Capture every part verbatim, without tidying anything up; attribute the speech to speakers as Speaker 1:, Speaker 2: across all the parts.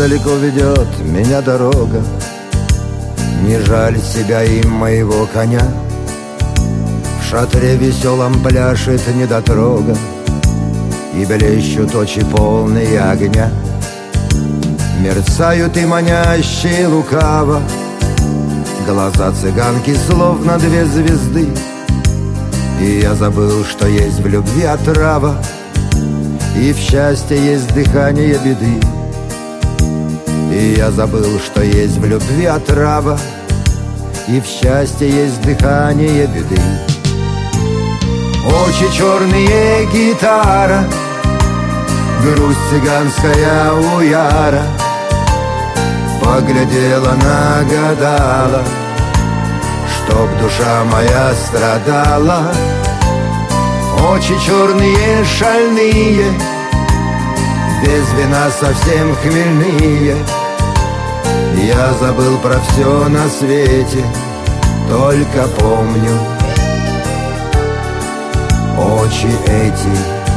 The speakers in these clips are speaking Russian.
Speaker 1: далеко ведет меня дорога, не жаль себя и моего коня. В шатре веселом пляшет недотрога, и блещут очи полные огня. Мерцают и манящие лукаво глаза цыганки, словно две звезды. И я забыл, что есть в любви отрава, и в счастье есть дыхание беды. И я забыл, что есть в любви отрава, и в счастье есть дыхание беды. Очи черные, гитара, грусть цыганская уяра. Поглядела, нагадала, чтоб душа моя страдала. Очи черные, шальные, без вина совсем хмельные. Я забыл про все на свете, только помню очи эти.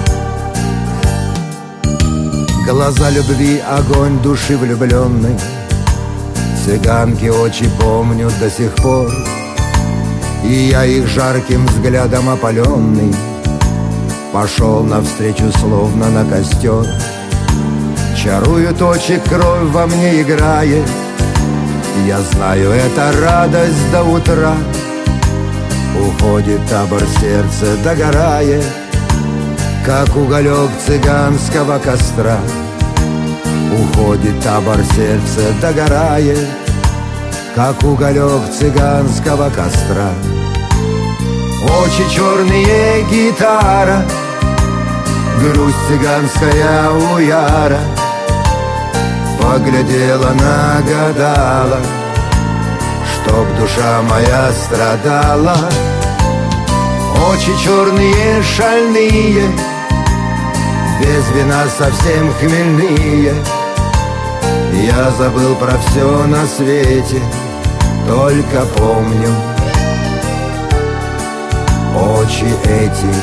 Speaker 1: Глаза любви, огонь души влюбленной, цыганки очи помню до сих пор. И я их жарким взглядом опаленный пошел навстречу, словно на костер. Чаруют очи, кровь во мне играет, я знаю, это радость до утра. Уходит табор, сердце догорает, как уголек цыганского костра. Уходит табор, сердце догорает, как уголек цыганского костра. Очи черные, гитара, грусть цыганская уяра. Поглядела, нагадала, чтоб душа моя страдала. Очи черные, шальные, без вина совсем хмельные. Я забыл про все на свете, только помню очи эти.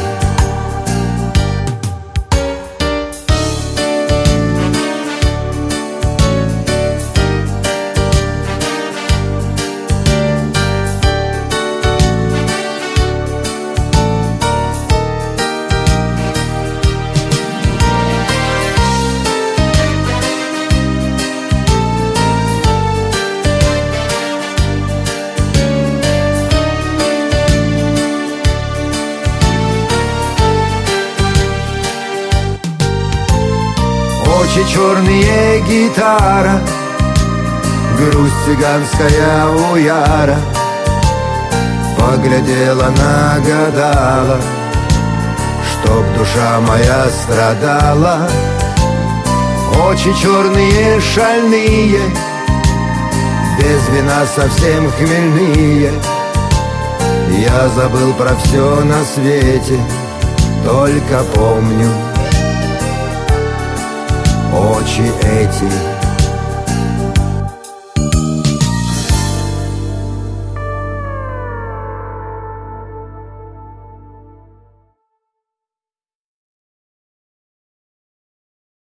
Speaker 1: Очи черные, гитара, грусть цыганская уяра. Поглядела, нагадала, чтоб душа моя страдала. Очи черные, шальные, без вина совсем хмельные. Я забыл про все на свете, только помню очи эти.